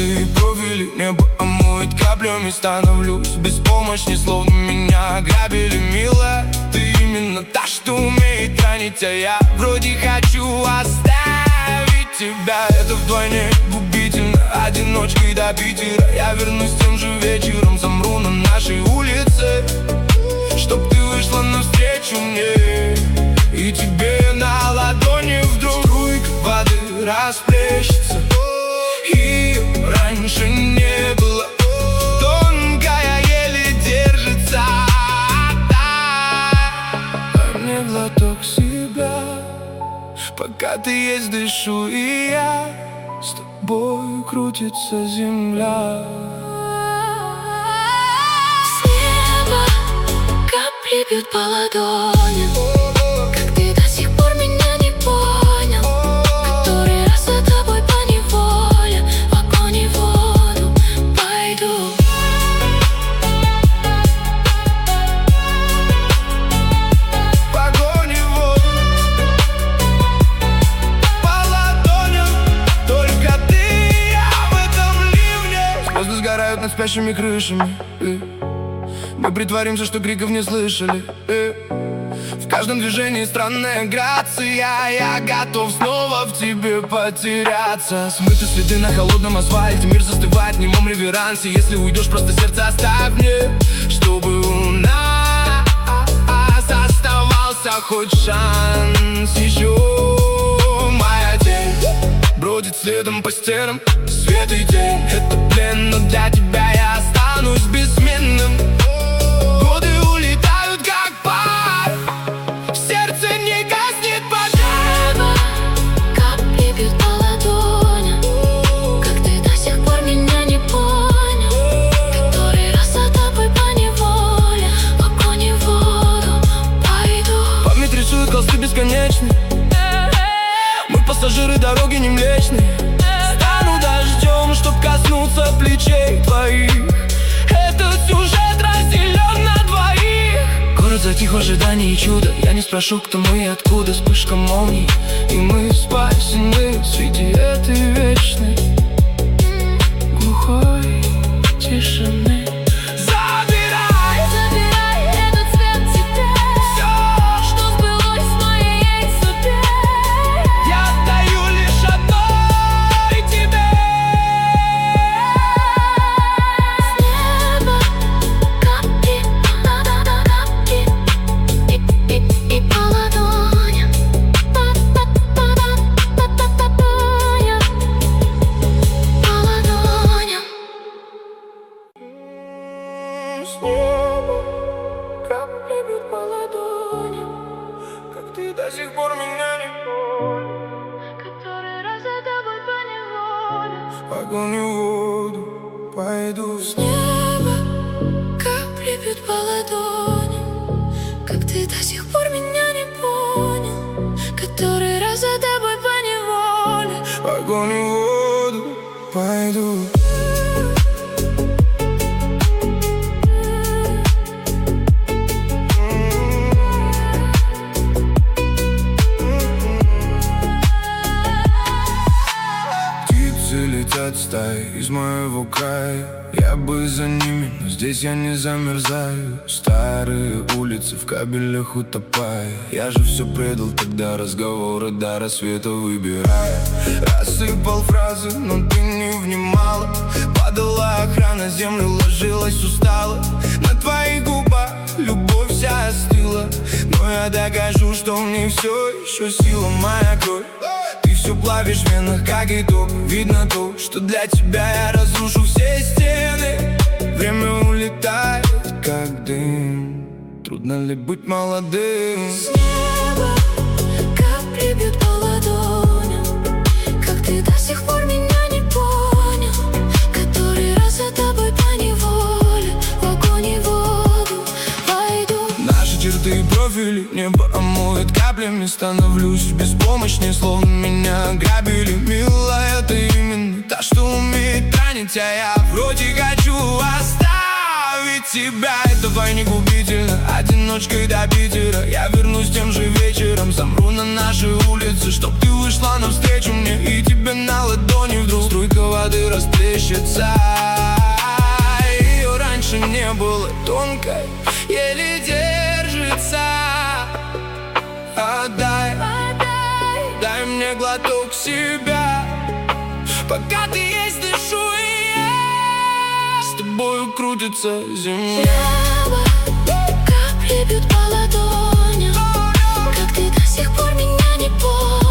Чистые профили, небо омоет каплями. Становлюсь беспомощней, словно меня ограбили. Милая, ты именно та, что умеет ранить, а я вроде хочу оставить тебя. Это вдвойне губительно, одиночкой до Питера. Я вернусь тем же вечером, замру на нашей улице, чтоб ты вышла навстречу мне, и тебе на ладони вдруг струйка воды расплещется. И раньше не было, тонкая еле держится. А мне глоток себя, пока ты есть, дышу и я. С тобой крутится земля. С неба капли бьют по ладоням. Как ты до сих пор меня не понял, который раз за тобой поневоле в огонь и воду пойду. В огонь и воду, по ладоням, только ты и я в этом ливне. Звезды сгорают над спящими крышами, мы притворимся, что криков не слышали. В каждом движении странная грация. Я готов снова в тебе потеряться. Смыты следы на холодном асфальте. Мир застывает в немом реверансе. Если уйдешь, просто сердце оставь мне, чтобы у нас оставался хоть шанс еще. Моя тень бродит следом по стенам. Свет и тень — это плен, но для тебя я останусь бессменным. Годы улетают как пар, сердце не гаснет пожар. Небо капли бьют по ладоням. Как ты до сих пор меня не понял, который раз за тобой поневоле в огонь и воду пойду. Память рисует холсты бесконечные. Мы пассажиры дороги не млечные. Стану дождем, чтоб коснуться плечей твоих. Этот сюжет разделен на двоих. Город затих в ожидании чуда. Я не спрошу, кто мы и откуда. Вспышка молний, и мы спасены среди этой вечной глухой тишины. Забирай этот свет тебе, все, что сбылось в моей судьбе. Я отдаю лишь одной тебе. С неба капли, и по ладоням, по ладоням. С неба капли бьют по ладоням. Как ты до сих пор меня не понял, Который раз за тобой поневоле. в огонь и воду пойду. С неба капли бьют по ладоням. Как ты до сих пор меня не понял, который раз за тобой поневоле. В огонь и воду пойду. Птицы летят стаи из моего края. Я бы за ними, но здесь я не замерзаю. Старые улицы в кабелях утопая. Я же все предал тогда, разговоры до рассвета выбирая. Рассыпал фразы, но ты не внимала. Падала охрана, землю ложилась устала. На твоих губах любовь вся остыла. Но я докажу, что мне все еще сила моя кровь. Ты все плавишь в венах, как итог. Видно то, что для тебя я разрушу все стены. Время улетает, как дым. Трудно ли быть молодым? С неба капли бьют по ладоням. Как ты до сих пор меня не понял, который раз за тобой поневоле в огонь и воду пойду. Наши черты и профили небо омоет каплями. Становлюсь беспомощней, словно меня ограбили. Милая, ты именно та, что умеет ранить, а я вроде хочу оставить тебя, это двойник губительно. Одиночкой до Питера я вернусь тем же вечером. Замру на нашей улице, чтоб ты вышла навстречу мне. И тебе на ладони вдруг струйка воды расплещется. Ее раньше не было тонкой, еле держится. Отдай, дай мне глоток себя, пока ты есть, дышу и я. С тобою крутится земля. Небо, капли бьют по ладоням. Как ты до сих пор меня не понял.